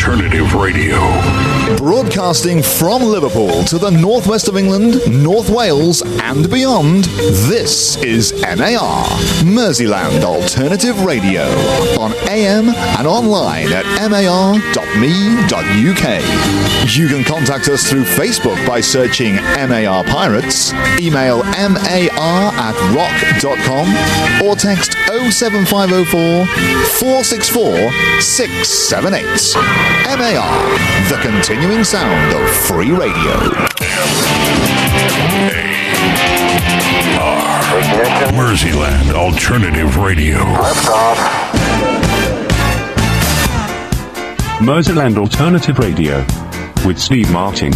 Alternative Radio. Broadcasting from Liverpool to the northwest of England, North Wales and beyond, this is MAR, Merseyland Alternative Radio, on AM and online at mar.me.uk. You can contact us through Facebook by searching MAR Pirates, email mar@rock.com, or text 07504 464 678. MAR, the continuing sound of free radio. MAR, Merseyland Alternative Radio. Merseyland Alternative Radio with Steve Martin.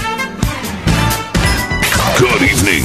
Good evening.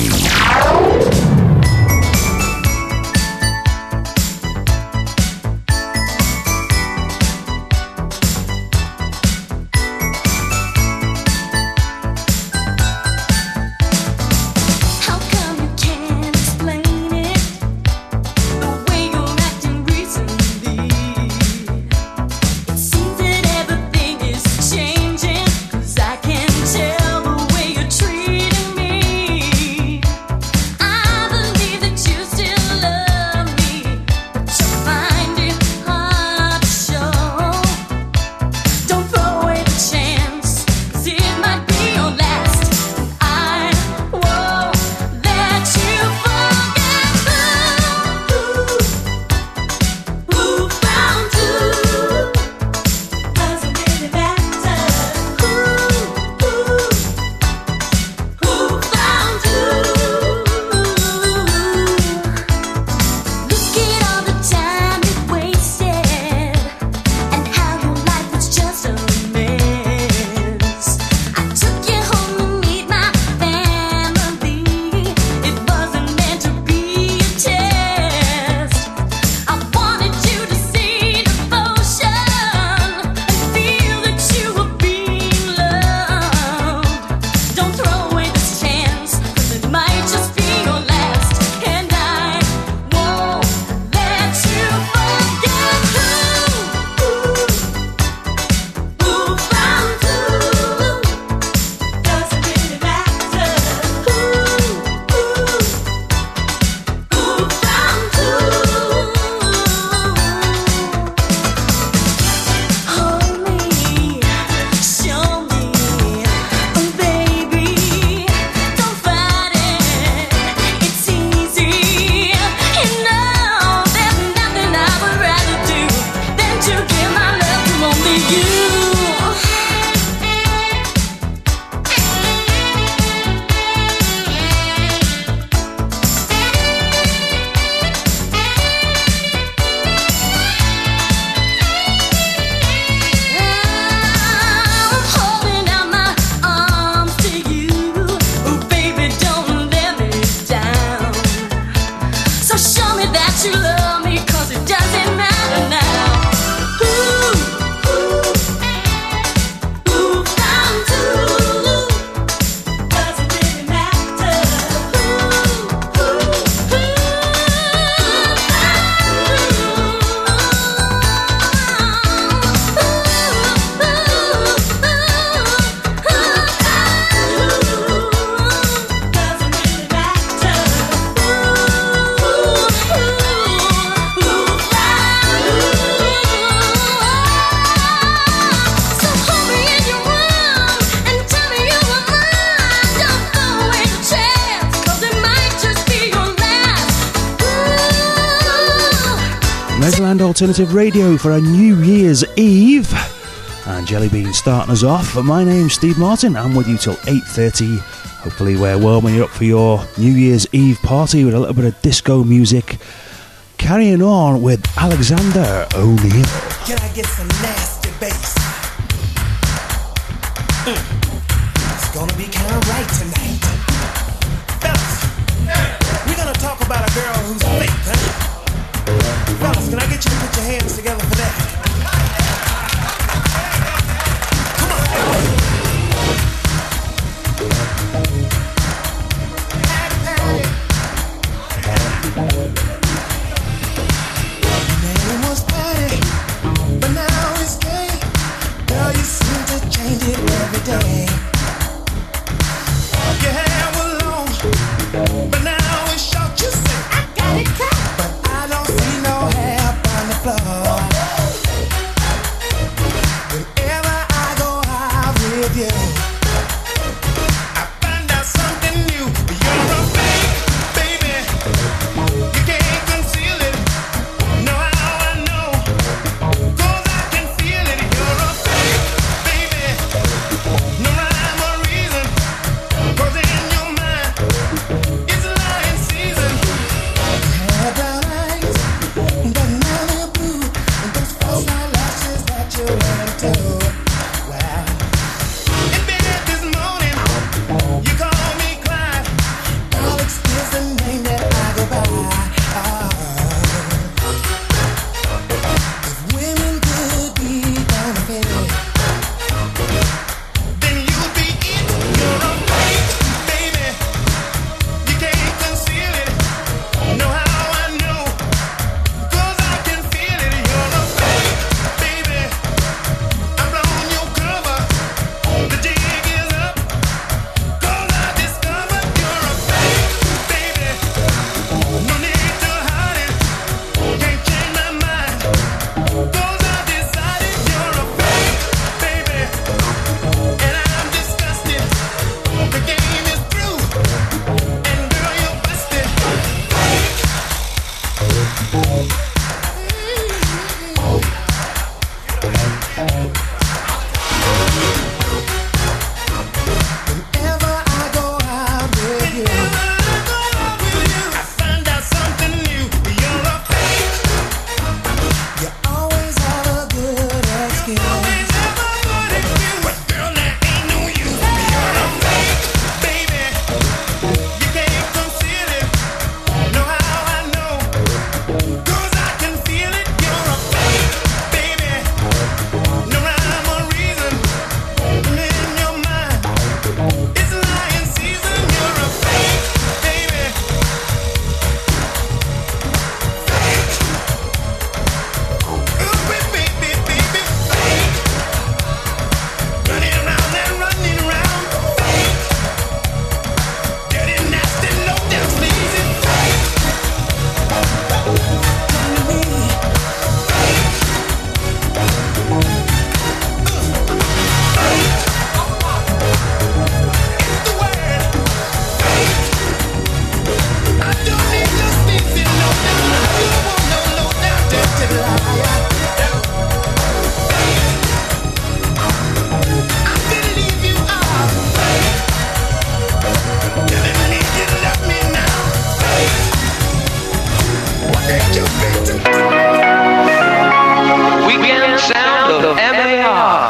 Alternative Radio for a New Year's Eve, and Jellybean starting us off. My name's Steve Martin. I'm with you till 8:30. Hopefully we're warming you up for your New Year's Eve party with a little bit of disco music. Carrying on with Alexander O'Neal. Can I get some nasty bass? It's gonna be kind of right tonight. Fellas, we're gonna talk about a girl who's fake, huh? Fellas, can I get you to put your hands together for that? Come on. Your name was Patty, but now it's gay. Girl, of MAR.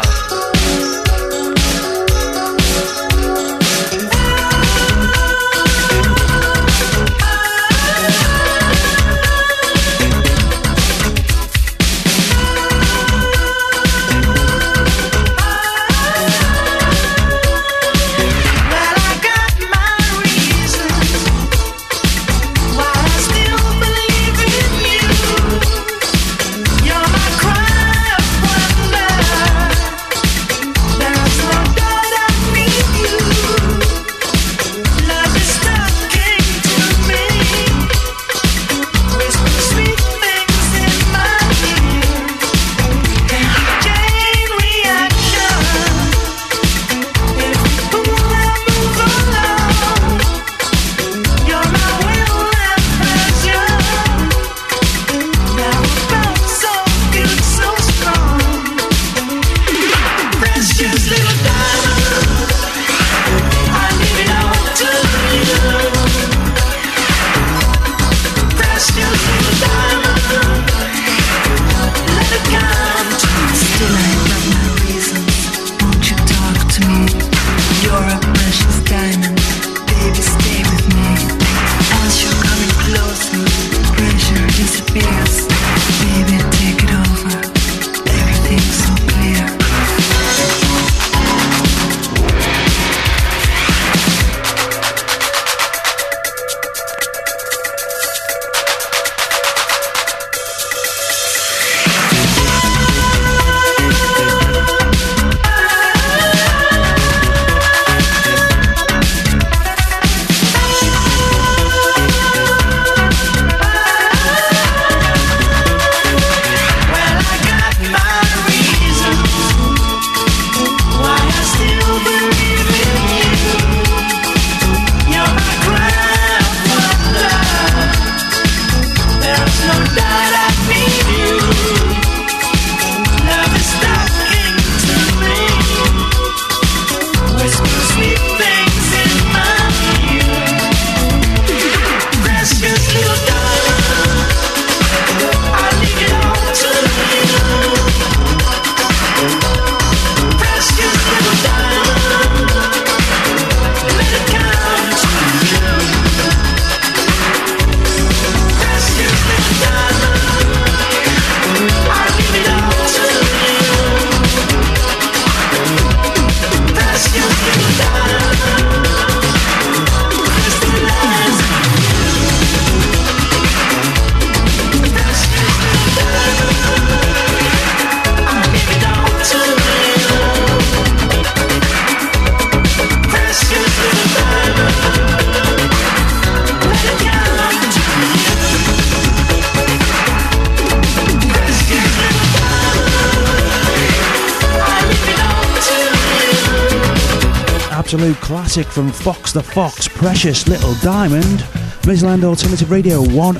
Absolute classic from Fox the Fox, Precious Little Diamond. Merseyland Alternative Radio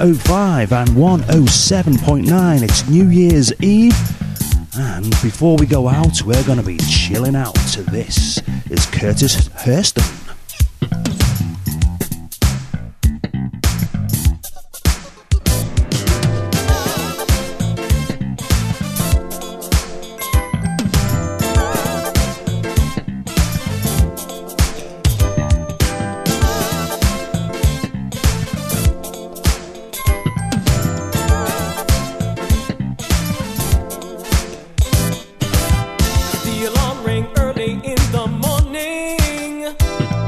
105 and 107.9. It's New Year's Eve, and before we go out, we're going to be chilling out to this. It's Curtis Hurston. The alarm rang early in the morning.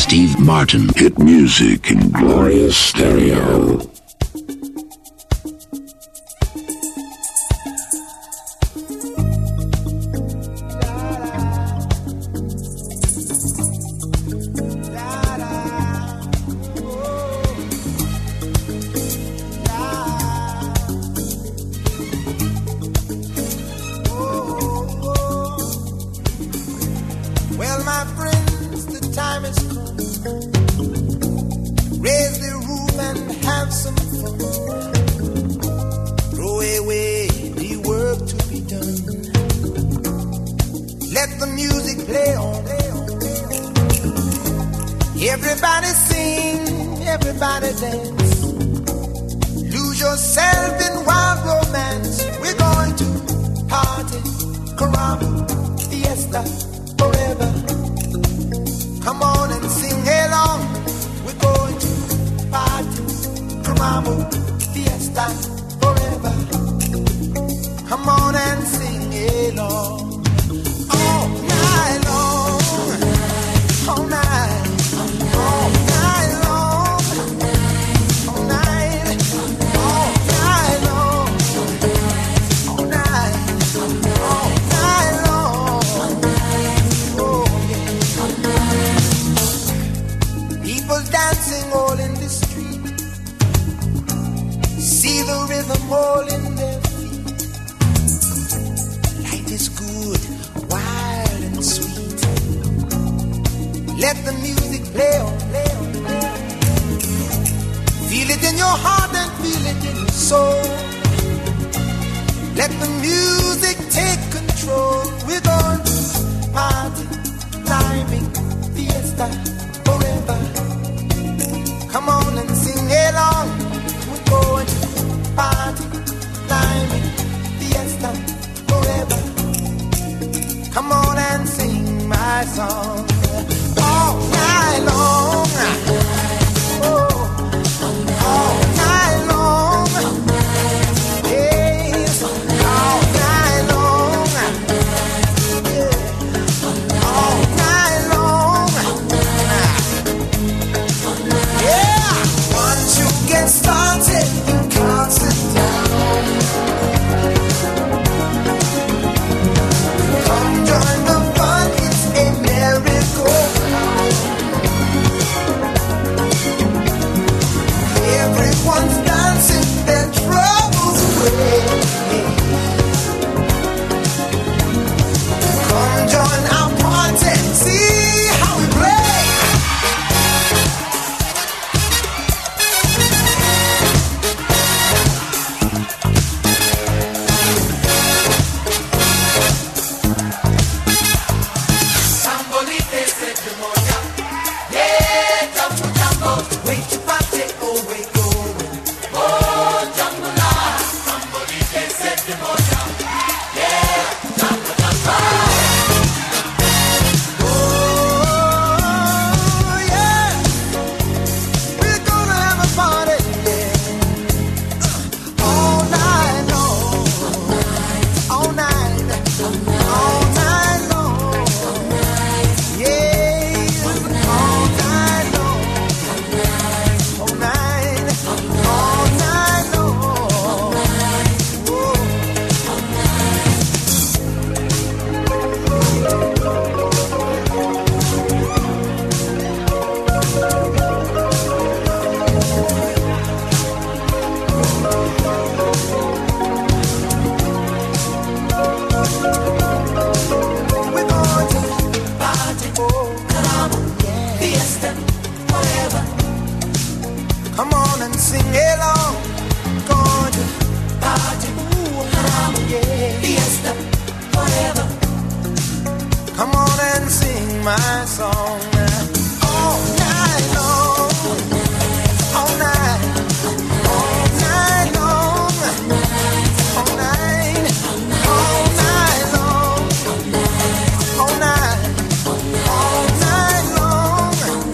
Steve Martin. Hit music in glorious stereo. Well, my friends, the time has come. Raise the roof and have some fun. Throw away the work to be done. Let the music play on. Everybody sing, everybody dance. Lose yourself in wild romance. We're going to party, caramba, fiesta, forever. Come on and sing along. We're going to party, caramba, fiesta, forever. Come on and sing along. All night long, all night, all night long, all night, all night long, all night, all night long. Oh yeah. People dancing all in the street. See the rhythm all in their feet. Life is good, wild and sweet. Let the music play on, play on, play on. Feel it in your heart and feel it in your soul. Let the music take control. We're going to party, climbing, fiesta, forever. Come on and sing along. We're going to party, climbing, fiesta, forever. Come on and sing my song. All night long. Oh, all night long. Yes, all night long. Yeah, all night long. Yeah, once you get started, you can't sit down. Come join the fun, it's a miracle. Everyone's dancing their troubles away. Come join our party, see how we play. Sambolite se demonia, yeah, jumbo jumbo, wait to party, oh wait going, oh jumbo la, sambolite se demonia, yeah, jumbo jumbo, oh yeah, we're gonna have a party, yeah, all night long, all night, all night long. Yeah, all night long, all night, all night long. Whoa. We're going to party, oh, caramba, fiesta, forever. Come on and sing along. Going to party, ooh, caramba, yeah, fiesta, forever. Come on and sing my song. All night long, all night, all night long, all night, all night long, all night, all night long,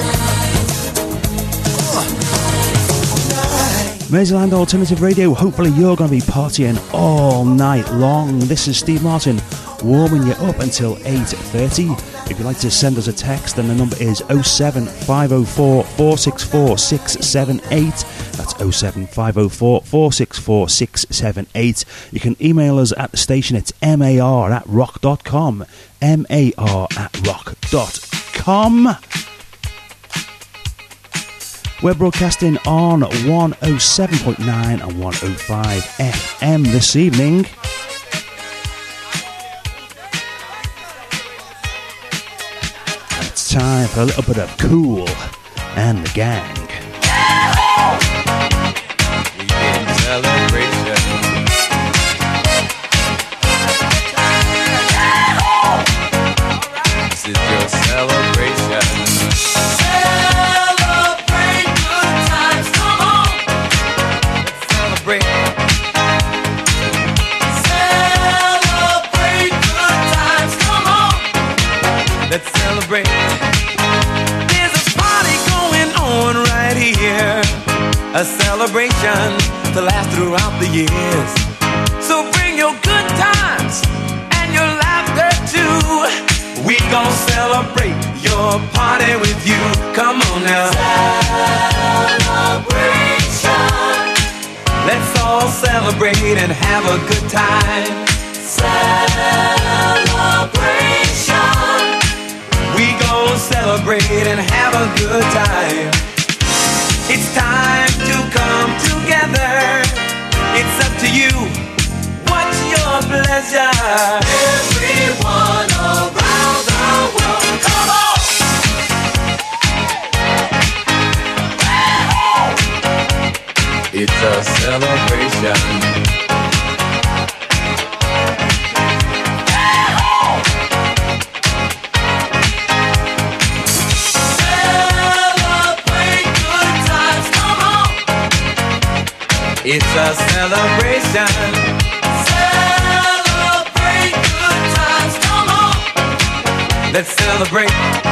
all night. Mazeland Alternative Radio, hopefully you're going to be partying all night long. This is Steve Martin warming you up until 8:30. If you'd like to send us a text, then the number is 07504 464 678. That's 07504 464 678. You can email us at the station. It's mar@rock.com. mar@rock.com. We're broadcasting on 107.9 and 105 FM this evening. It's time for a little bit of Kool and the Gang. Weekend celebration. This is your celebration. Celebrate good times, come on. Let's celebrate. Celebrate good times, come on. Let's celebrate. There's a party going on right here. A celebration to last throughout the years. So bring your good times and your laughter too. We gon' celebrate your party with you. Come on now. Celebration. Let's all celebrate and have a good time. Celebration. We gon' celebrate and have a good time. It's time to come together. It's up to you. What's your pleasure? Everyone around the world, come on! It's a celebration. It's a celebration. Celebrate good times, come on. Let's celebrate.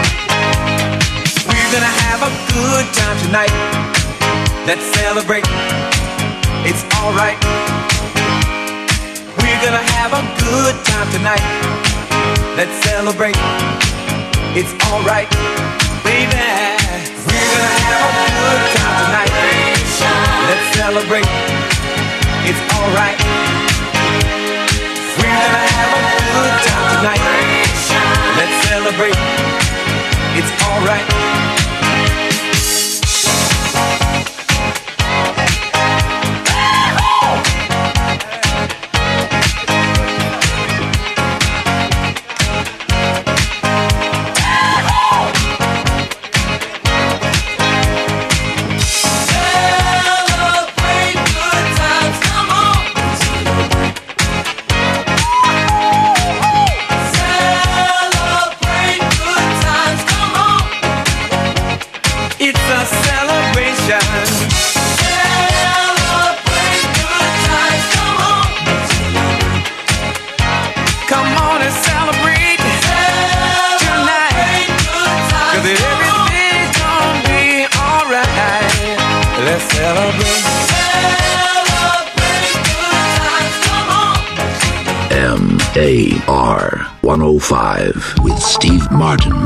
We're gonna have a good time tonight. Let's celebrate. It's alright. We're gonna have a good time tonight. Let's celebrate. It's alright, baby. We're gonna have a good time tonight. Let's celebrate. It's alright. We're gonna have a good time tonight. Let's celebrate. It's alright. MAR 105 with Steve Martin.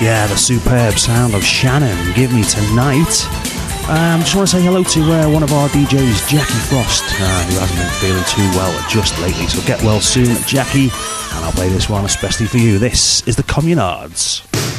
Yeah, the superb sound of Shannon, Give Me Tonight. Just want to say hello to one of our DJs, Jackie Frost, who hasn't been feeling too well just lately. So get well soon, Jackie. And I'll play this one especially for you. This is the Communards.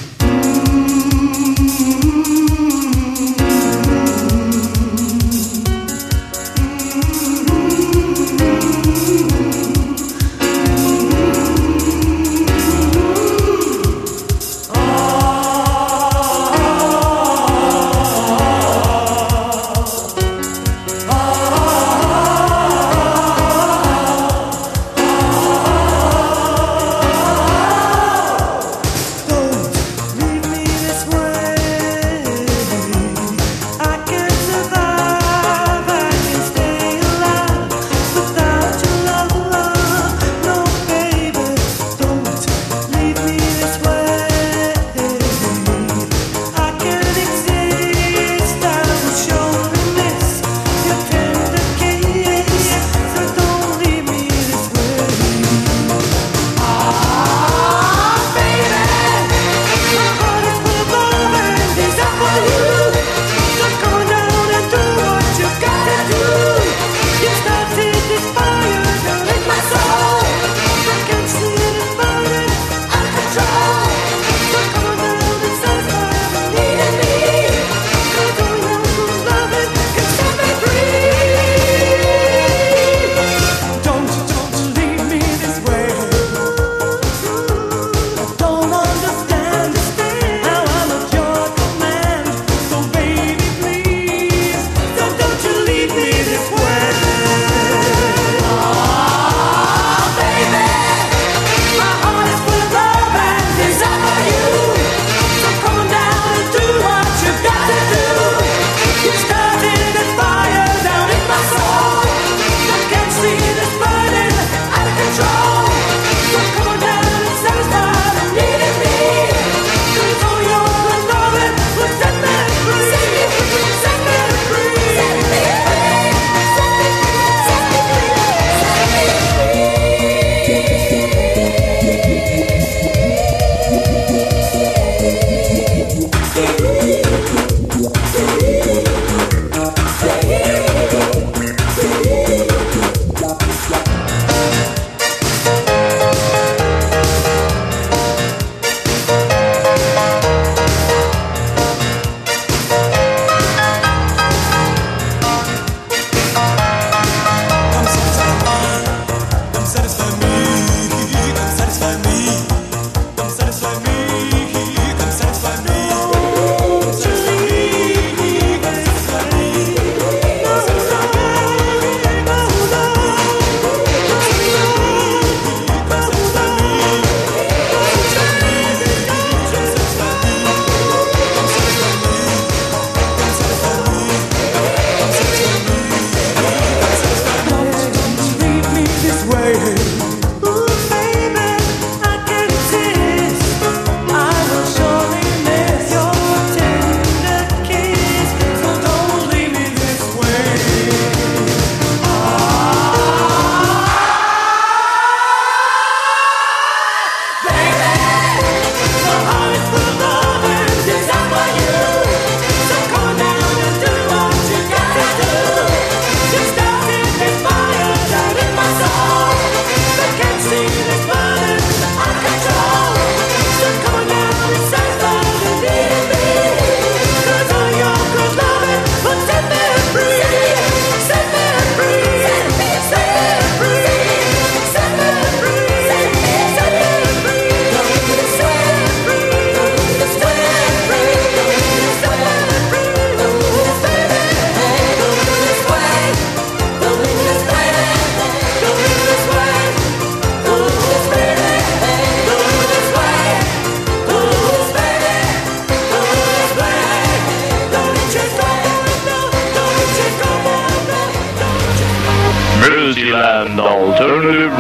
Merseyland Alternative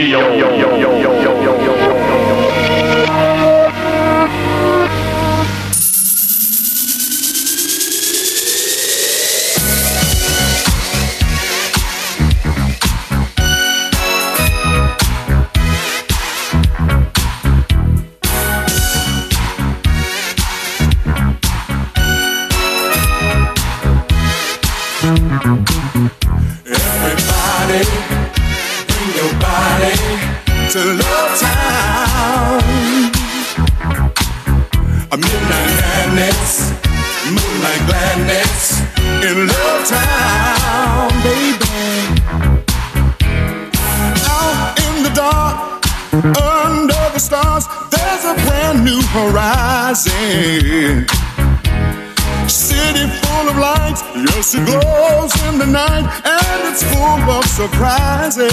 Radio. Everybody, bring your body to Love Town. A midnight madness, moonlight gladness in Love Town, baby. Out in the dark, under the stars, there's a brand new horizon. City full of lights, yes it glows in the night, and it's full of surprises.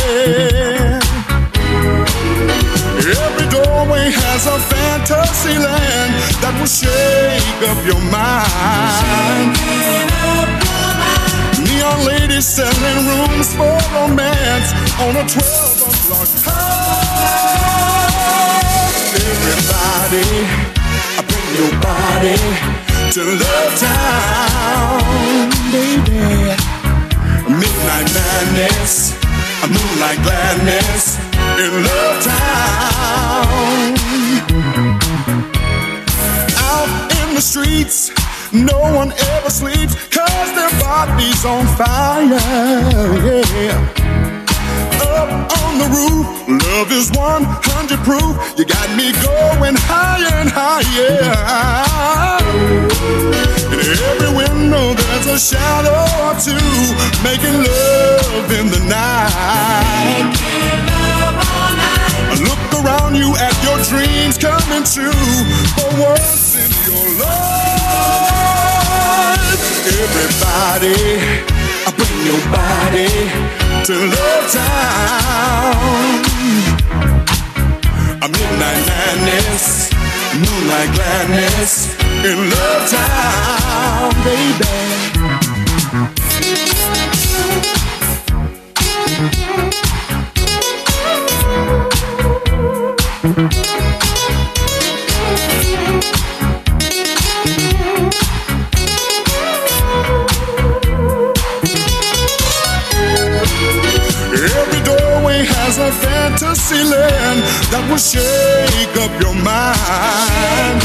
Every doorway has a fantasy land that will shake up your mind. Neon ladies selling rooms for romance on a 12 o'clock high. Everybody, bring your body to Love Town, baby. Midnight madness, moonlight gladness in Love Town. Out in the streets, no one ever sleeps, 'cause their body's on fire, yeah. Up on the roof, love is 100 proof. You got me going higher and higher. In every window there's a shadow or two, making love in the night. Look around you at your dreams coming true for once in your life. Everybody, bring your body to Love Town. A midnight madness, moonlight gladness in Love Town, baby. Every doorway has a fantasy land that will shake up your mind.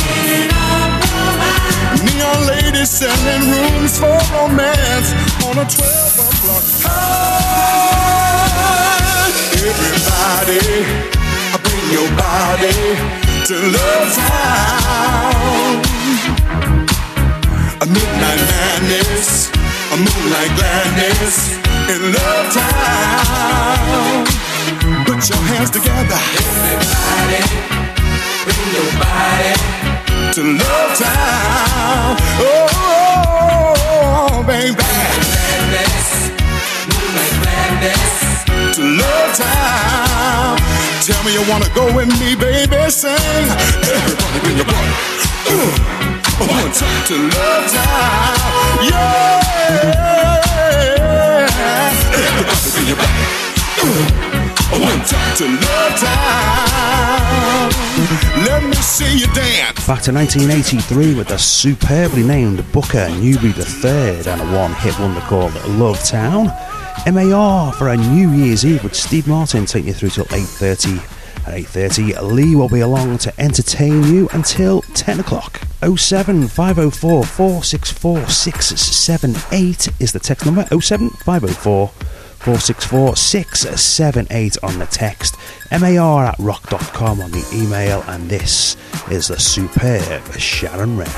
Neon ladies selling rooms for romance on a 12 o'clock high. Everybody, bring your body to Love Town. A midnight madness, a moonlight gladness in Love Town. Put your hands together. Everybody, bring your body to Love Town. Oh, baby. Madness, moonlight gladness to Love Town. Tell me you wanna go with me, baby. Sing. Everybody, bring your body. One time to Love Town. Yeah. Everybody, bring your body. One time to Love Town. Let me see you dance. Back to 1983 with the superbly named Booker Newberry III and a one-hit wonder called Love Town. MAR for a New Year's Eve with Steve Martin taking you through till 8:30. At 8:30, Lee will be along to entertain you until 10 o'clock. 07 504 464 678 is the text number. 07 504 464 678 on the text. MAR@rock.com on the email. And this is the superb Sharon Red.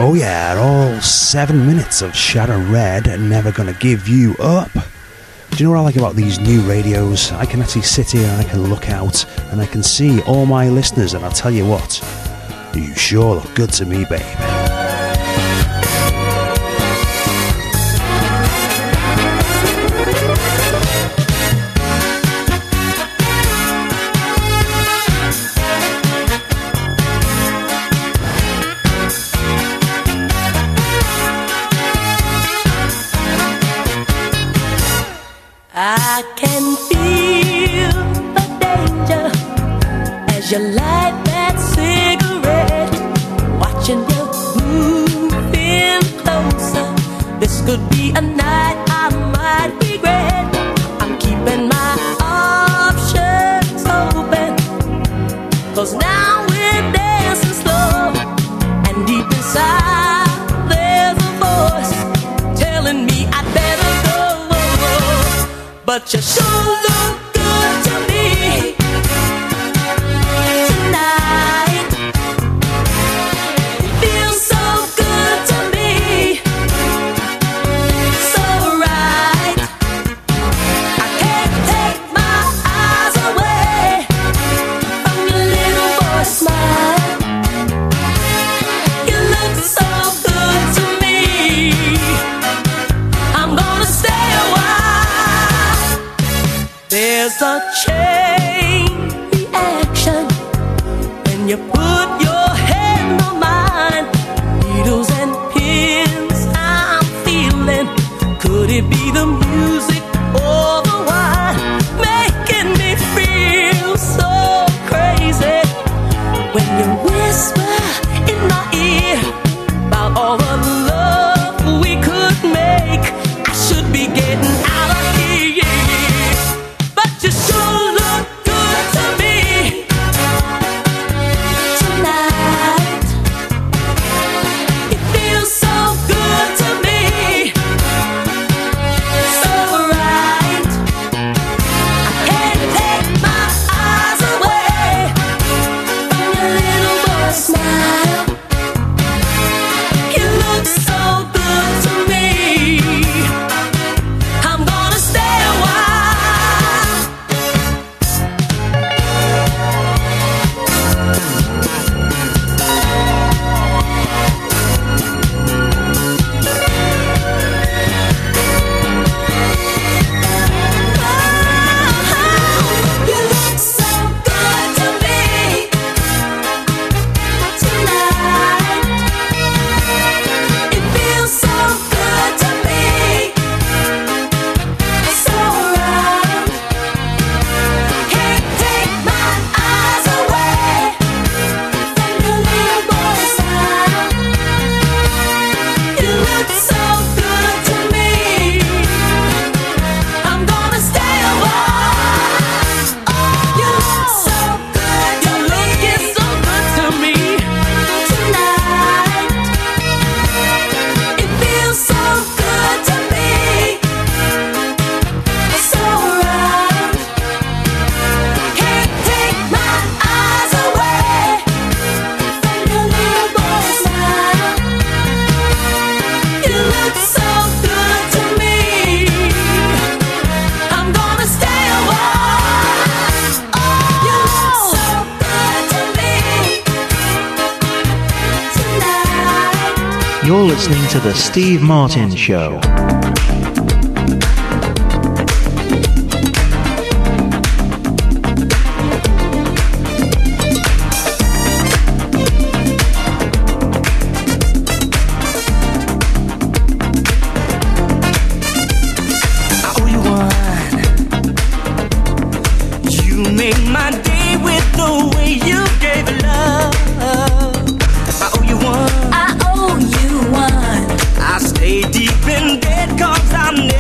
Oh yeah, all 7 minutes of Sharon Red and Never Gonna Give You Up. Do you know what I like about these new radios? I can actually sit here and I can look out and I can see all my listeners, and I'll tell you what, you sure look good to me, babe. I can feel the danger as you light that cigarette, watching you moving closer. This could be a night I might regret. I'm keeping my options open, 'cause now we're dancing slow, and deep inside there's a voice telling me I'd better go. But you sure look good to me tonight. It feels so good to me, so right. I can't take my eyes away from your little boy smile. You look so good to me. I'm gonna stay a while. There's a chain reaction when you put your hand on mine. Needles and pins I'm feeling. Could it be the music or the wine making me feel so crazy? When you whisper in my ear about all the love we could make, I should be getting out of here. You sure look good to me tonight. It feels so good to me, so right. I can't take my eyes away from your little boy smile. You look so good to me. I'm gonna stay a while. You're listening to The Steve Martin Show. I owe you one. I stay deep in debt 'cause I'm never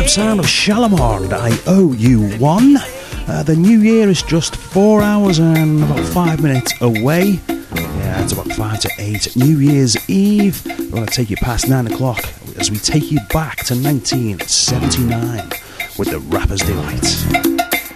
superb sound of Shalimar and I Owe You One. The new year is just 4 hours and about 5 minutes away. Yeah, it's about 5 to 8. New Year's Eve. We're going to take you past 9 o'clock as we take you back to 1979 with the Rapper's Delight.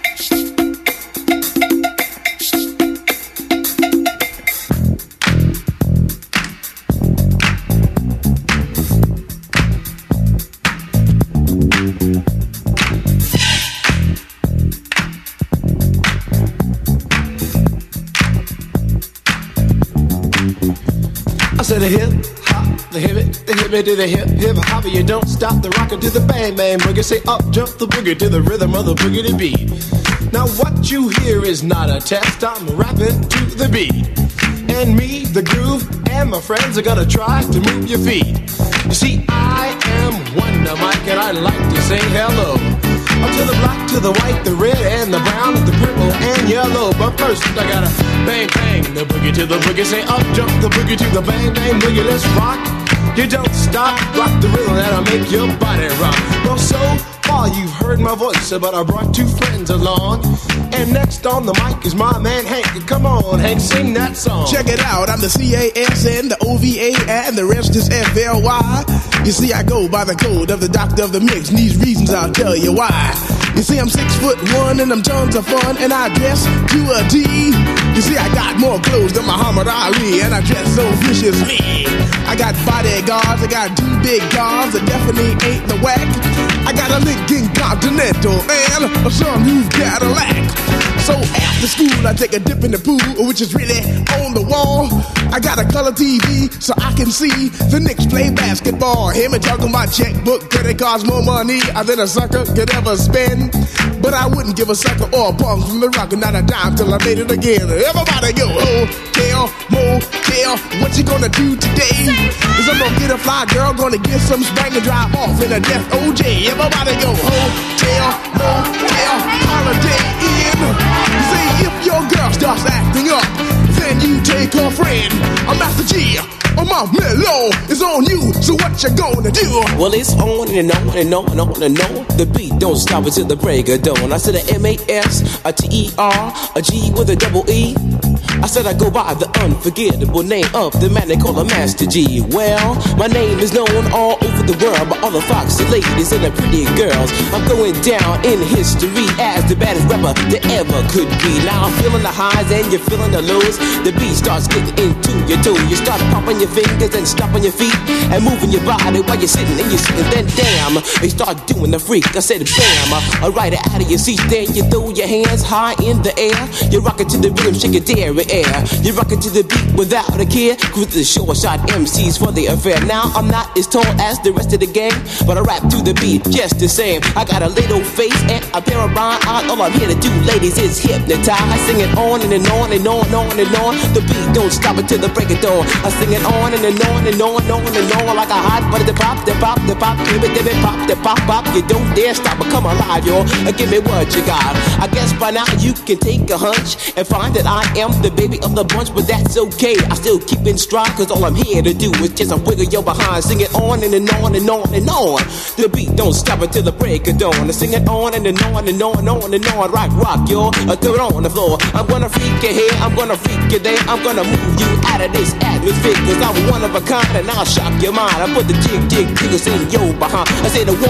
To the hip hop, the hip it to the hip hop. You don't stop the rocker to the bang bang boogie. Say up jump the boogie to the rhythm of the boogie to beat. Now what you hear is not a test. I'm rapping to the beat, and me, the groove, and my friends are gonna try to move your feet. You see, I am Wonder Mike, and I like to say hello to the black, to the white, the red, and the brown, the purple, and yellow. But first, I gotta bang, bang, the boogie to the boogie. Say up, jump the boogie to the bang, bang, boogie. Let's rock. You don't stop, rock the rhythm that'll make your body rock. Well, so far you've heard my voice, but I brought two friends along. And next on the mic is my man Hank. Come on, Hank, sing that song. Check it out, I'm the CASN, the OVA, and the rest is FLY. You see, I go by the code of the doctor of the mix, and these reasons I'll tell you why. You see, I'm 6'1" and I'm tons of fun, and I dress to a T. You see, I got more clothes than Muhammad Ali, and I dress so viciously. I got bodyguards, I got two big guns that definitely ain't the whack. I got a Lincoln Continental and a sunroof Cadillac. So after school, I take a dip in the pool, which is really on the wall. I got a color TV so I can see the Knicks play basketball. Hear me talking about checkbook, credit cards, more money than a sucker could ever spend. But I wouldn't give a sucker or a punk from the rock and not a dime till I made it again. Everybody go, hotel, motel, what you gonna do today? Is I'm gonna get a fly girl, gonna get some spring and drive off in a death OJ. Everybody go, hotel, motel, holiday in. You see, if your girl starts acting up, then you take her friend. I'm Master G, or my mellow is on you, so what you gonna do? Well, it's on and on and on and on and on. The beat don't stop until the break of dawn. I said a M-A-S, a T-E-R, a G with a double E. I said I go by the unforgettable name of the man they call a Master G. Well, my name is known all over the world by all the foxy ladies and the pretty girls. I'm going down in history as the baddest rapper that ever could be. Now I'm feeling the highs and you're feeling the lows. The beat starts getting into your toe. You start popping your fingers and stomping your feet and moving your body while you're sitting and you're sitting. Then damn, they start doing the freak. I said bam, right out of your seat. Then you throw your hands high in the air. You're rocking to the rhythm, shake your dairy air. You're rocking to the beat without a care. Cruise the short shot MCs for the affair. Now I'm not as tall as the rest of the gang, but I rap to the beat just the same. I got a little face and a pair of rhyme eyes. All I'm here to do, ladies, is hypnotize. I sing it on and on and on and on and on. The beat don't stop until the break of dawn. I sing it on and on and on and on and on like a hot butter. The pop, the pop, the pop, give it, pop, the pop, pop. You don't dare stop or come alive, y'all. Give me what you got. I guess by now you can take a hunch and find that I am the baby of the bunch, but that's okay. I still keep in stride, cause all I'm here to do is just wiggle your behind. Sing it on and on and on and on. The beat don't stop until the break of dawn. I sing it on and on and on and on and on. Rock, y'all. Throw it on the floor. I'm gonna freak you here, I'm gonna freak you there. I'm gonna move you out of this atmosphere, cause I'm one of a kind and I'll shock your mind. I put the jiggles in your behind. I say the 1,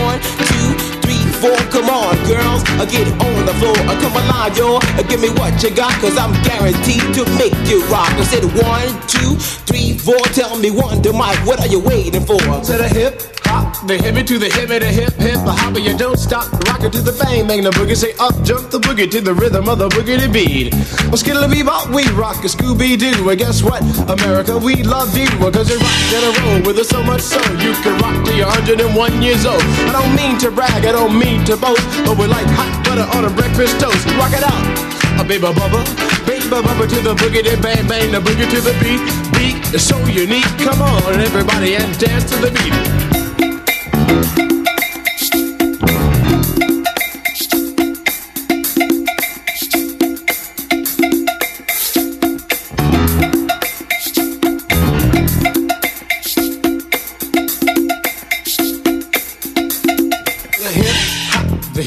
2, 3, 4, come on, girls, get it on the floor. Come alive, y'all, give me what you got, cause I'm guaranteed to make you rock. I said 1, 2, 3, 4, tell me Wonder Mike, what are you waiting for? To the hip hop, the hippie to the hippie, the hip the hopper, you don't stop, rock it to the bang bang, the boogie. Say up, jump the boogie to the rhythm of the boogie to beat. Well, skittle bebop, we rock a Scooby Doo. And guess what, America, we love you, cause you rock in a row with us so much so you can rock till you're 101 years old. I don't mean to brag, I don't mean to boast, but we're like hot butter on a breakfast toast. Rock it out, a baby bubba to the boogie, then bang bang, the boogie to the beat. Beat is so unique, come on everybody and dance to the beat. the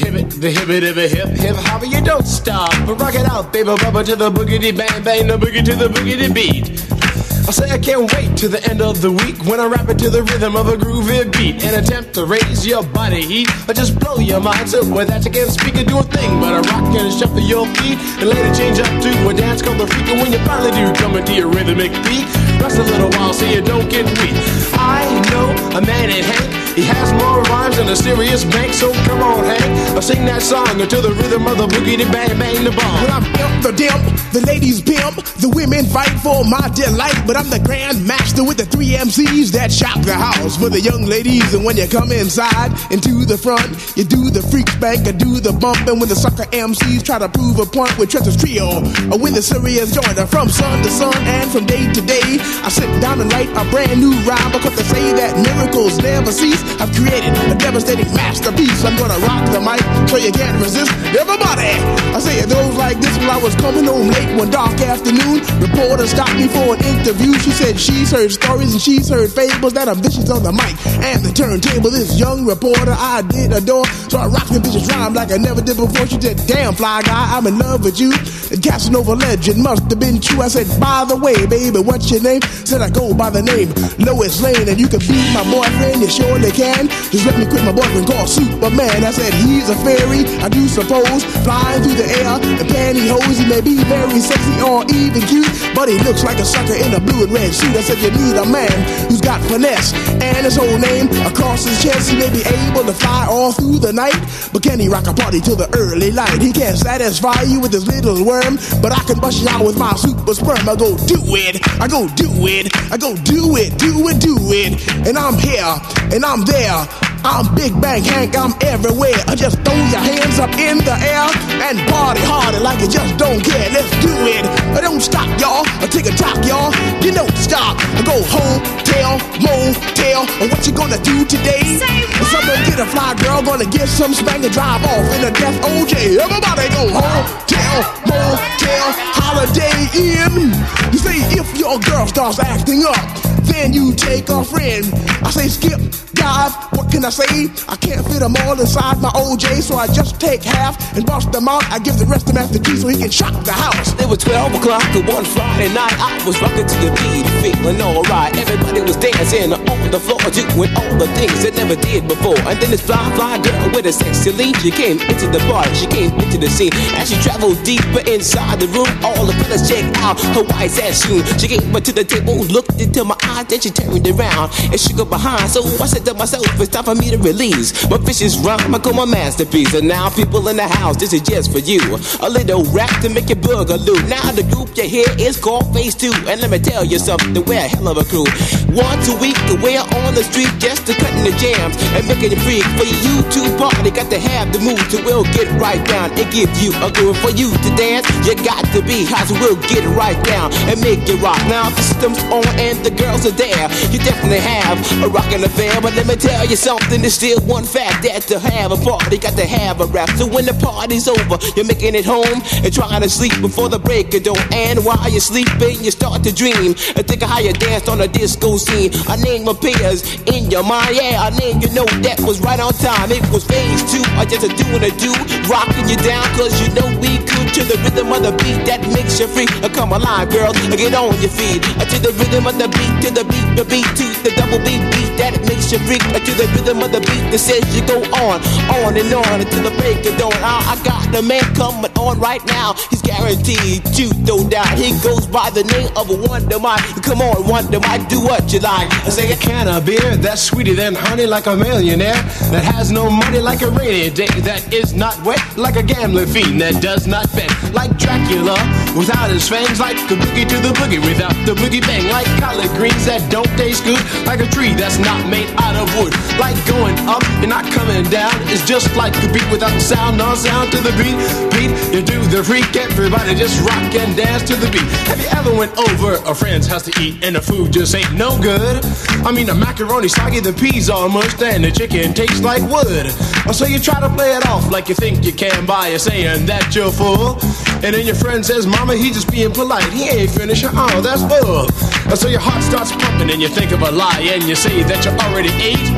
hip hopper, you don't stop. But rock it out, baby, bubba to the boogity bang bang, the boogie to the boogity beat. I say I can't wait to the end of the week when I rap it to the rhythm of a groovy beat and attempt to raise your body heat or just blow your mind so with that you can't speak or do a thing but a rock and shuffle your feet and later change up to a dance called the freak. And when you finally do come into your rhythmic beat, rest a little while so you don't get weak. I know a man named Hank, he has more rhymes than a serious bank, so come on Hank, I'll sing that song to the rhythm of the boogie to bang bang the bomb. When I'm imp the dimp, the ladies pimp, the women fight for my delight, but I'm the grand master with the 3 MCs that shock the house for the young ladies. And when you come inside into the front, you do the freak spank, I do the bump. And when the sucker MCs try to prove a point with Trevor's trio, or when the serious joint are from sun to sun and from day to day, I sit down and write a brand new rhyme because they say that miracles never cease. I've created a devastating masterpiece. I'm gonna rock the mic so you can't resist. Everybody, I say it goes like this. While I was coming home late one dark afternoon, reporter stopped me for an interview. She said she's heard stories and she's heard fables that I'm vicious on the mic and the turntable. This young reporter I did adore, so I rocked the vicious rhyme like I never did before. She said, damn fly guy, I'm in love with you. The Casanova legend must have been true. I said, by the way, baby, what's your name? Said I go by the name Lois Lane, and you can be my boyfriend, you surely can. Just let me quit my boyfriend called Superman. I said, he's a fairy, I do suppose, flying through the air in pantyhose. He may be very sexy or even cute, but he looks like a sucker in a blue and red suit. I said, you need a man who's got finesse and his whole name across his chest. He may be able to fly all through the night, but can he rock a party till the early light? He can't satisfy you with his little worm, but I can bust you out with my super sperm. I go do it, I go do it, I go do it, do it, do it. And I'm here, and I'm there. I'm Big Bang Hank, I'm everywhere. I just throw your hands up in the air and party harder like you just don't care. Let's do it. Don't stop, y'all. Take a talk, y'all. You don't stop. Go home, tell, motel. What you gonna do today? Someone get a fly girl, gonna get some spank and drive off in a death OJ. Everybody go home, tell, motel, Holiday Inn. You say if your girl starts acting up, then you take a friend. I say skip, dive, what can I say? I can't fit them all inside my OJ, so I just take half and bust them out. I give the rest to Master G so he can shock the house. It was 12 o'clock on one Friday night. I was rocking to the beat, feeling alright. Everybody was dancing on the floor, doing all the things they never did before. And then this fly girl with a sexy lead, she came into the bar, she came into the scene. As she traveled deeper inside the room, all the fellas checked out her white ass shoe. She came up to the table, looked into my eyes, then she turned around and shook her behind. So I said to myself, it's time for me to release my vicious rhyme. I call my masterpiece. And now people in the house, this is just for you. A little rap to make you boogaloo. Now the group you hear is called Phase 2. And let me tell you something, we're a hell of a crew. Once a week, we're on the street just to cutting the jams and making it free. For you to party, got to have the mood to we'll get right down and give you a groove. For you to dance, you got to be hot, so we'll get right down and make it rock. Now the system's on and the girls are there. You definitely have a rockin' affair, but let me tell you something, there's still one fact, that to have a party, got to have a rap. So when the party's over, you're making it home and trying to sleep before the break of dawn. And while you're sleeping, you start to dream and think of how you danced on a disco scene. A name appears in your mind, yeah, a name you know that was right on time. It was Phase 2, or just a doing a do, rocking you down, cause you know we could, to the rhythm of the beat that makes you free. Come alive, girls, get on your feet, to the rhythm of the beat, to the beat, to the double beat that makes you freak, to the rhythm of the beat that says you go on and on until the break of dawn. I got the man coming on right now, he's guaranteed to throw down. He goes by the name of Wonder Mike. Come on, Wonder Mike, do what you like. I say a can of beer that's sweeter than honey, like a millionaire that has no money, like a rainy day that is not wet, like a gambling fiend that does not bet, like Dracula without his fangs, like a boogie to the boogie without the boogie bang, like collard greens that don't taste good, like a tree that's not made out of wood, like going up and not coming down. It's just like a beat without the sound, no sound to the beat. You do the freak, everybody just rock and dance to the beat. Have you ever went over a friend's house to eat and the food just ain't no good? I mean the macaroni soggy, the peas all mushed, and the chicken tastes like wood. So you try to play it off like you think you can by you saying that you're full, and then your friend says, mama, he just being polite, he ain't finished. Oh, that's full. So your heart starts pumping and you think of a lie and you say that you already ate.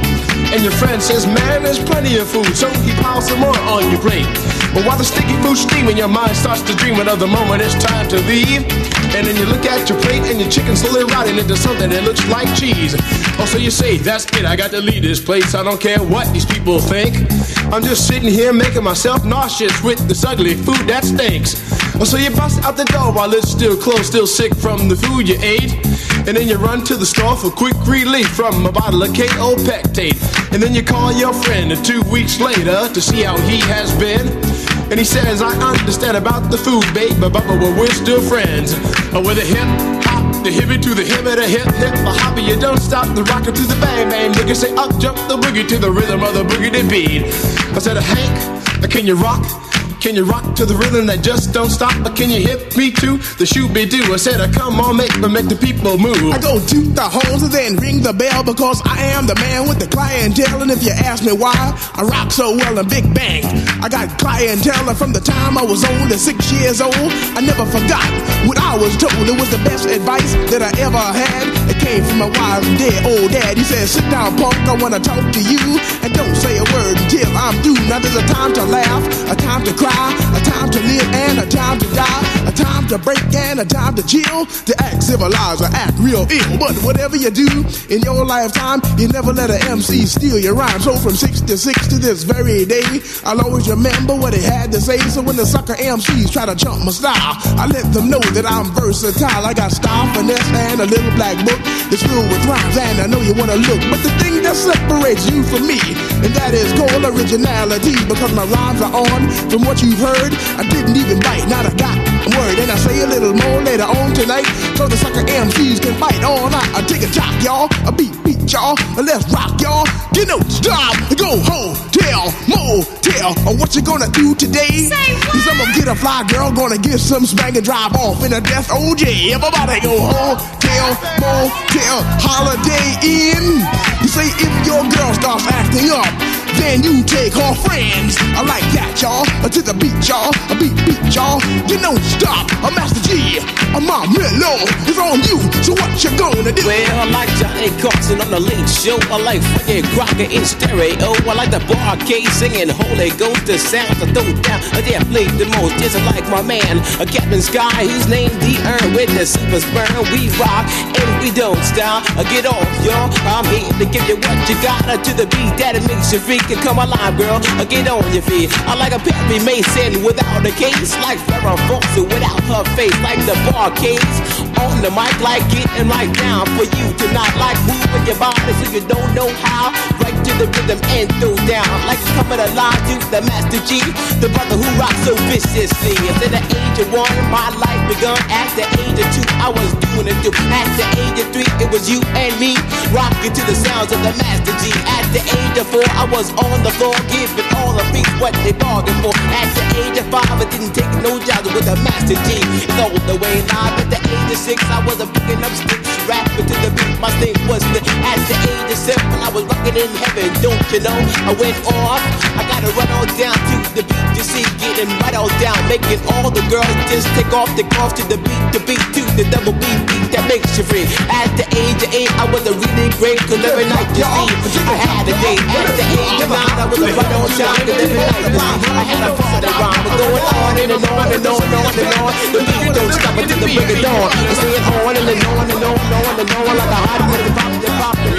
And your friend says, man, there's plenty of food, so he piles some more on your plate. But while the sticky food's steaming, your mind starts to dreaming of the moment it's time to leave. And then you look at your plate and your chicken's slowly rotting into something that looks like cheese. Oh, so you say, that's it, I got to leave this place. I don't care what these people think. I'm just sitting here making myself nauseous with this ugly food that stinks. Oh, so you bust out the door while it's still closed, still sick from the food you ate. And then you run to the store for quick relief from a bottle of KO Pectate. And then you call your friend 2 weeks later to see how he has been. And he says, I understand about the food, babe, but we're still friends. With a hip hop, the hippie to the hip of the hip, hip, the hopper, you don't stop the rocker to the bang, bang. Nigga say up, jump the boogie to the rhythm of the boogie to beat. I said, Hank, can you rock? Can you rock to the rhythm that just don't stop? Or can you hit me to the shoo-be-doo? I said, come on, make the people move. I go to the horns and then ring the bell because I am the man with the clientele. And if you ask me why I rock so well in Big Bang, I got clientele from the time I was only 6 years old. I never forgot what I was told. It was the best advice that I ever had. It came from my wise dead old dad. He said, sit down, punk, I want to talk to you. And don't say a word until I'm through. Now there's a time to laugh, a time to cry, a time to live and a time to die, a time to break and a time to chill, to act civilized or act real ill. But whatever you do in your lifetime, you never let an MC steal your rhyme. So from 66 to this very day, I'll always remember what he had to say. So when the sucker MCs try to jump my style, I let them know that I'm versatile. I got style, finesse, and a little black book that's filled with rhymes, and I know you wanna look. But the thing that separates you from me, and that is called originality, because my rhymes are on from what you've heard. I didn't even bite, not a got word. And I say a little more later on tonight, so the sucker MCs can bite all night. I take a jock, y'all, a beat, y'all, let's rock, y'all. Get no stop, go hotel, motel. Or what you gonna do today? Say what? Cause I'm gonna get a fly girl, gonna get some spank and drive off in a death OJ. Everybody go hotel, motel, Holiday Inn. You say if your girl starts acting up, then you take her friends. I like that, y'all. To the beat, y'all. A beat, y'all. You don't stop. A Master G. A Mom Mellow is on you. So what you gonna do? Well, I like Johnny Carson on the Late Show. I like Frankie Crocker in stereo. I like the barcade singing Holy Ghost. The sounds I throw down. They play the most. Just like my man, Captain Sky. He's named the Earn with the silver spurn. We rock and we don't stop. Get off, y'all. I'm here to give you what you got. To the beat that it makes you freak. Come alive, girl, get on your feet. I like a Perry Mason without a case, like Farrah Fawcett without her face, like the barcades on the mic, like getting right down for you tonight, like moving your body so you don't know how, right to the rhythm and throw down, like coming alive to the Master G, the brother who rocks so viciously. At the age of 1, my life begun. At the age of 2, I was doing it too. At the age of 3, it was you and me, rocking to the sounds of the Master G. At the age of 4, I was on the floor, giving all the beats what they bargained for. At the age of 5, I didn't take no jobs with the Master G. It's all the way live. At the age of 6, I was picking up sticks, rapping to the beat. My thing was lit. At the age of 7, I was rocking in heaven. Don't you know? I went off. I gotta run on down to the beat to see, getting right on down, making all the girls just take off the golf to the beat to the double beat that makes you free. At the age of 8, I was a really great, cause every night you see, I had a date. At the age of 9, I was a right on time, cause every night you see, I had a party rhyme. But going on and on and on and on and on, the beat don't stop until the break of dawn. It's saying on and on and on and on and on, like a hot minute pop, on and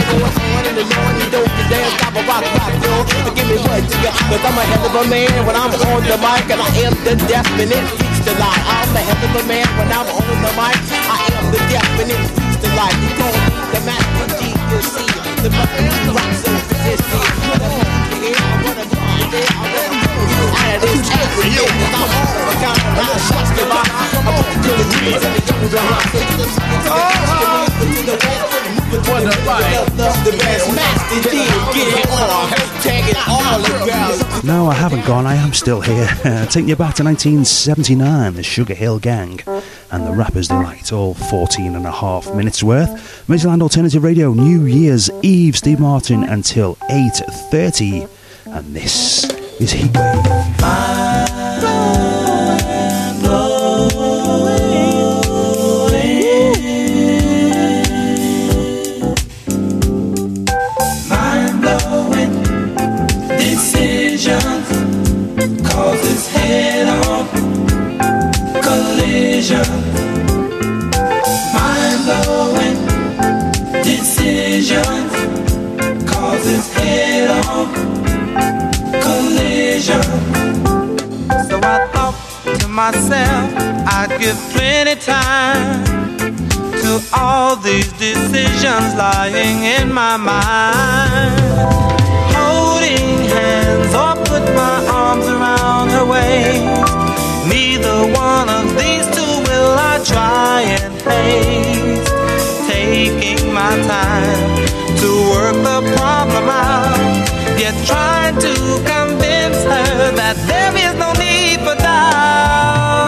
on, you don't dance, stop a rock, yo. Give me what you got, cause I'm a hell of a man when I'm on the mic, and I am the definite freaks to lie. I'm a hell of a man when I'm on the mic, I am the definite freaks to lie. You gon' need the Master G, you see, the brother who rocks so resistant. What I'm here, I wanna go there, I wanna go you out of this every day, cause I'm all of a kind of my shots to lie. I want to kill the trees and the jungles are hot, so you just to the west. What the fight? The best Master G, get it on, tagging all the girls. No, I haven't gone, I am still here. Taking you back to 1979, the Sugar Hill Gang and the Rapper's Delight, all 14 and a half minutes worth. Midland Alternative Radio, New Year's Eve, Steve Martin until 8:30. And this is Heatwave. Mind blowing. causes head-on collision. Mind-blowing decisions causes head-on collision. So I thought to myself I'd give plenty time to all these decisions lying in my mind. Holding hands or put my arms around her waist, neither one of these two will I try and haste. Taking my time to work the problem out, yet trying to convince her that there is no need for doubt.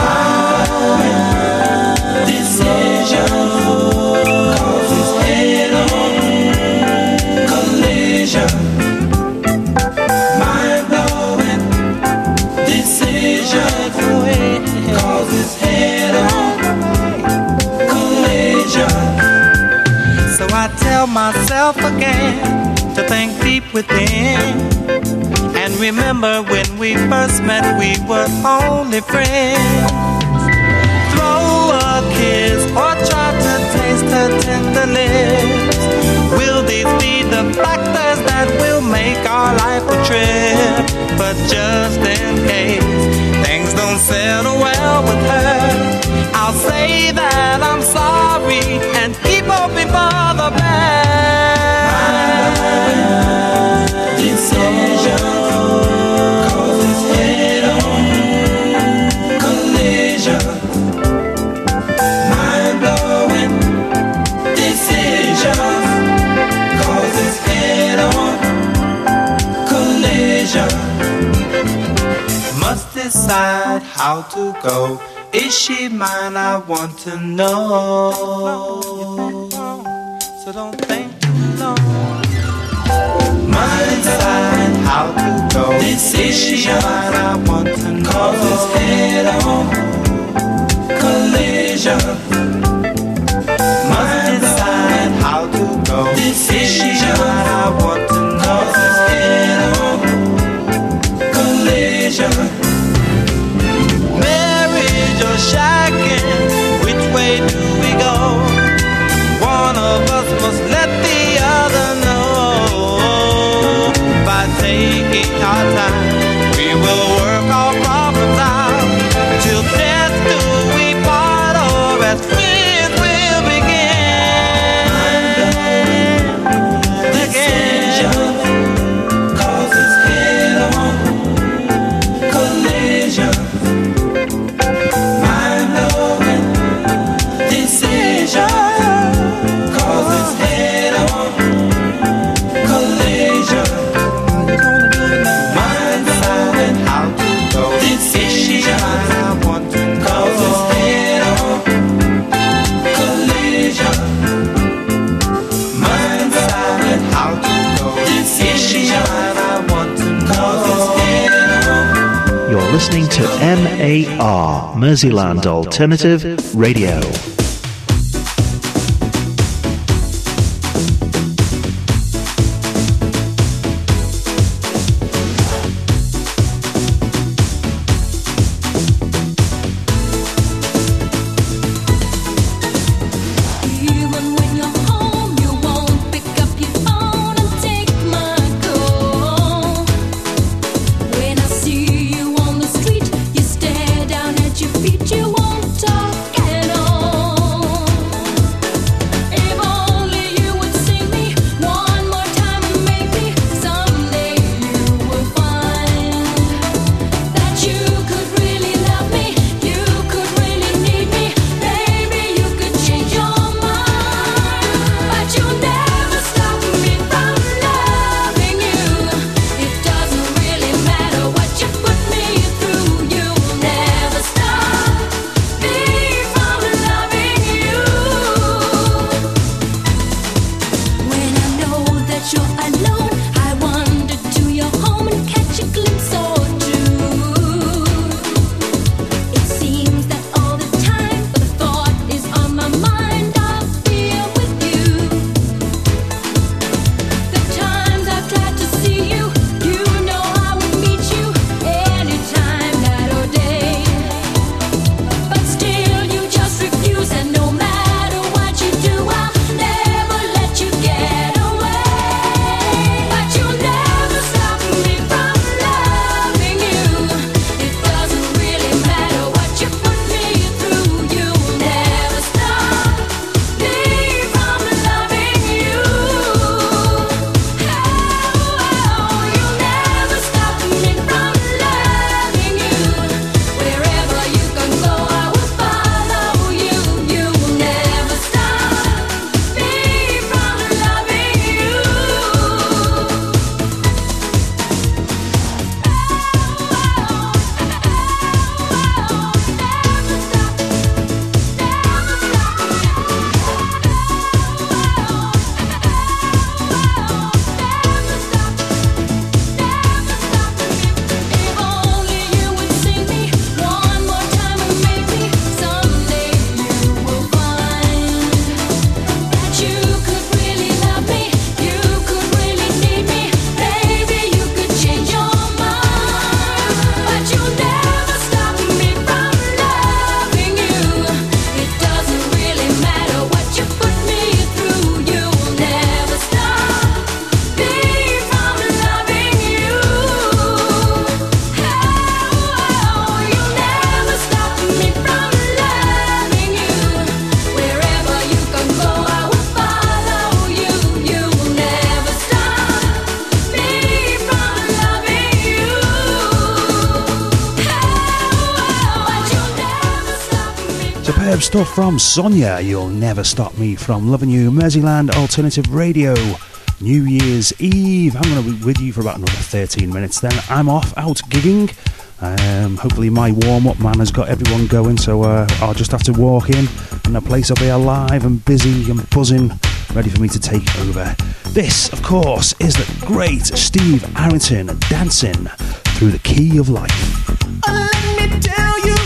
My decision causes head-on collision. Mind-blowing decision causes head-on collision. So I tell myself again to think deep within, and remember when we first met we were only friends. Throw a kiss or try to taste her tender lips. Will these be the factors that will make our life a trip? But just in case things don't settle well with her, I'll say that I'm sorry and keep hoping for the best. My decision causes head-on collision. Mind-blowing decision causes head-on collision. Must decide how to go. Is she mine? I want to know. So don't think too long. Must decide how to go. Is she mine? I want to know. Causes head-on collision. Must decide how to go. Is she mine? I want to know. Causes head-on collision. Or shagging, which way do we go? One of us must let the other know. By taking our time, we will work our problems out. Till death do we part, or as friends we'll begin. Decision causes head-on collision. Causes head-on collision. Mind deciding how to go. Decision I want to causes head-on collision. Mind deciding how to go. Decision I want to causes head-on. You're listening to MAR, Merseyland Alternative Radio. Down at your feet, you won't talk at all. Superb stuff from Sonia, You'll Never Stop Me, from Loving You, Merseyland Alternative Radio. New Year's Eve. I'm going to be with you for about another 13 minutes, then I'm off out gigging. Hopefully my warm-up man has got everyone going, so I'll just have to walk in and the place will be alive and busy and buzzing, ready for me to take over. This, of course, is the great Steve Arrington dancing through the key of life. Let me tell you,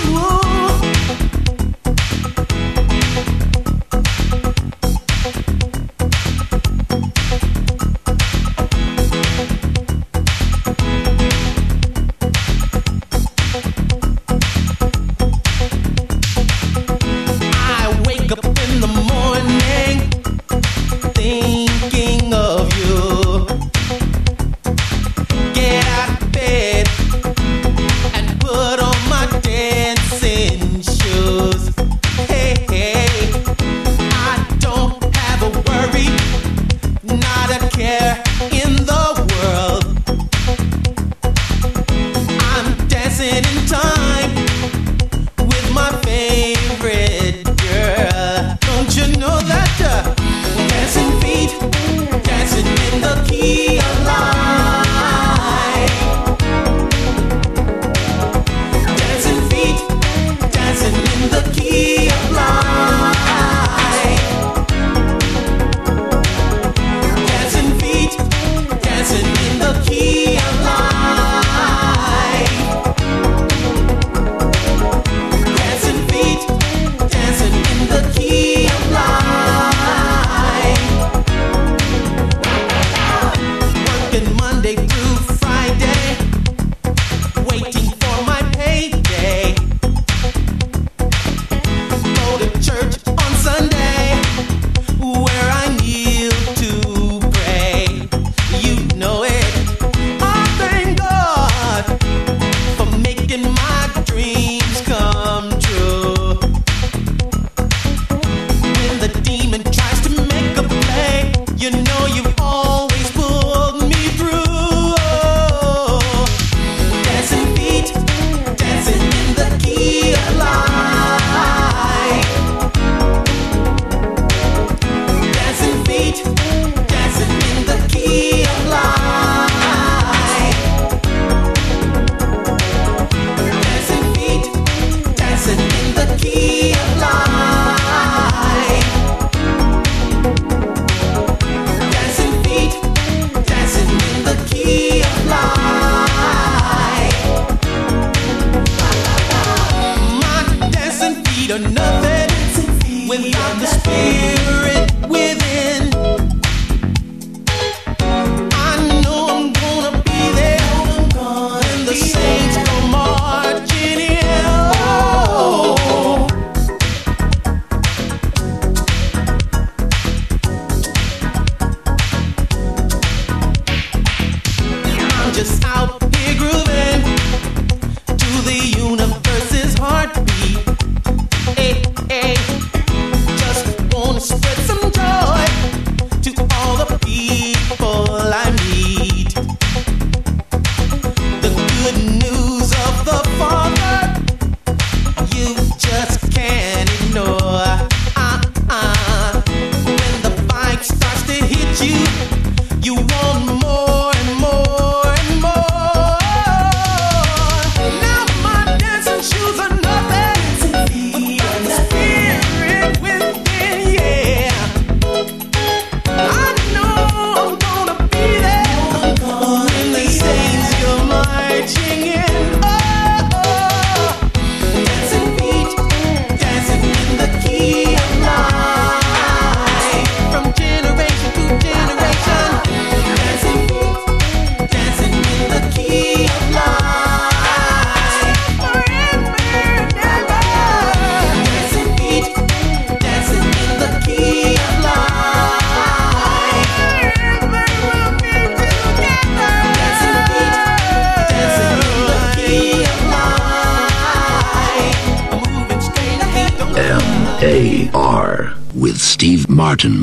M.A.R. with Steve Martin.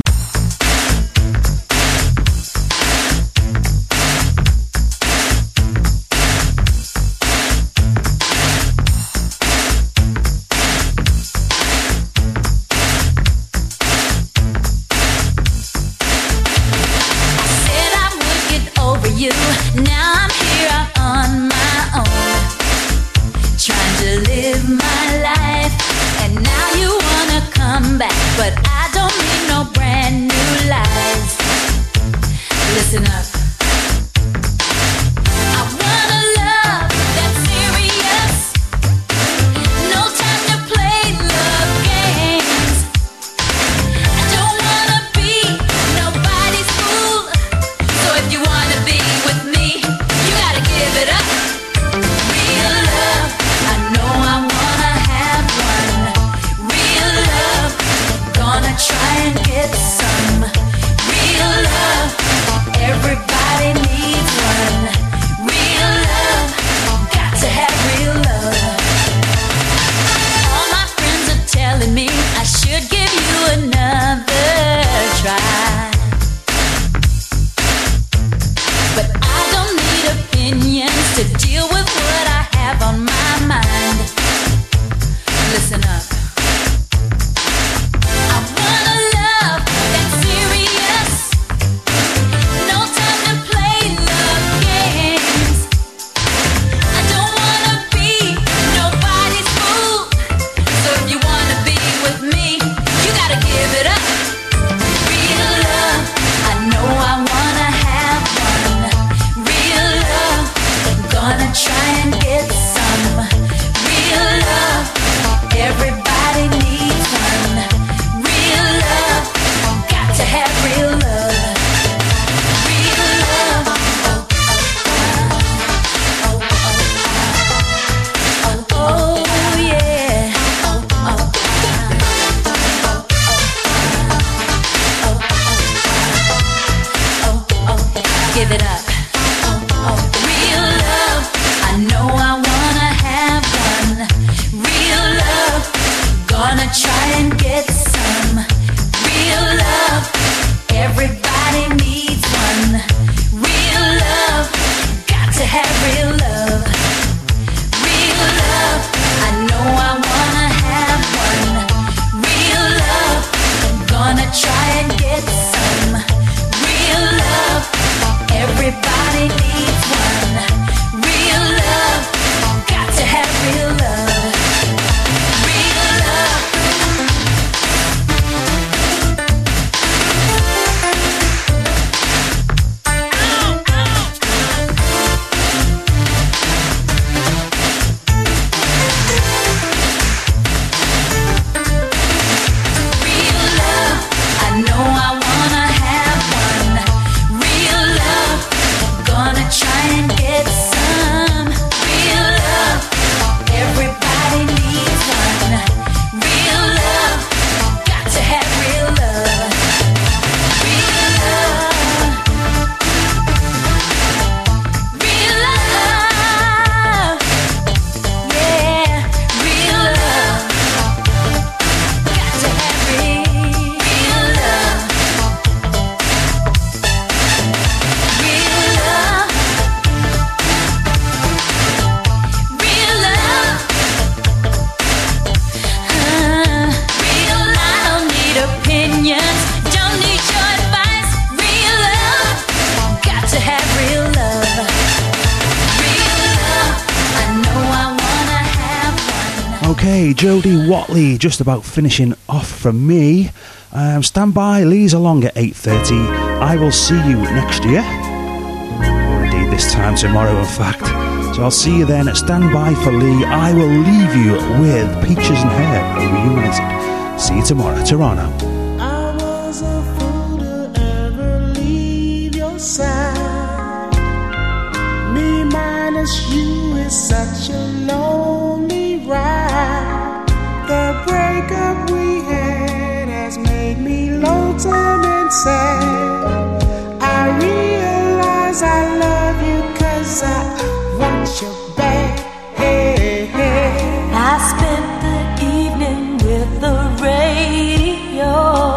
Okay, Jodie Watley, just about finishing off from me. Stand by, Lee's along at 8:30. I will see you next year. Or indeed this time tomorrow, in fact. So I'll see you then. Stand by for Lee. I will leave you with Peaches and Hair reunited. See you tomorrow. Toronto. I was a fool to ever leave your side. Me minus you is such a lonely ride. The breakup we had has made me lonesome and sad. I realize I love you 'cause I want you back. Hey, hey. I spent the evening with the radio.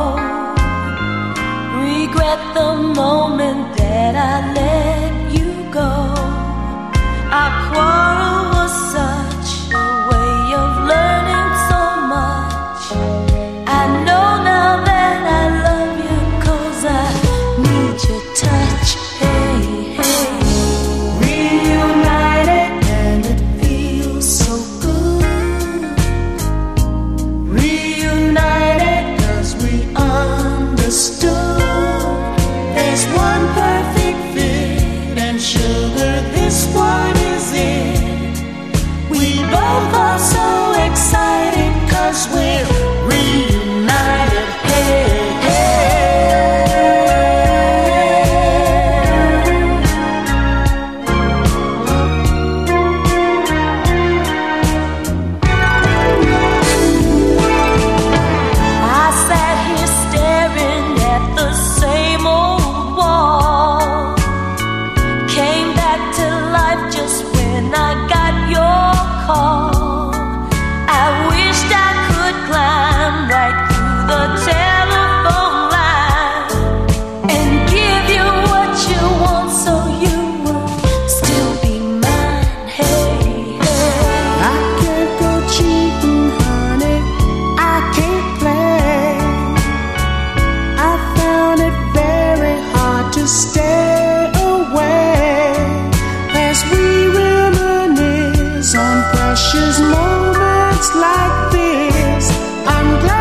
Regret the moment that I let you go. Our quarrel was such a way of learning so much. I know now that I love you 'cause I need your touch. Hey, hey. Reunited and it feels so good. Reunited 'cause we understood. There's one perfect fit and sugar, this one is it. We both are so excited 'cause we're reunited. Hey, I sat here staring at the same old wall. Came back to life just when I got your call. I wished I could climb right through the telephone line and give you what you want so you will still be mine. Hey, hey. I can't go cheating, honey. I can't play. I found it very hard to stay away as we reminisce on precious moments like this. I'm glad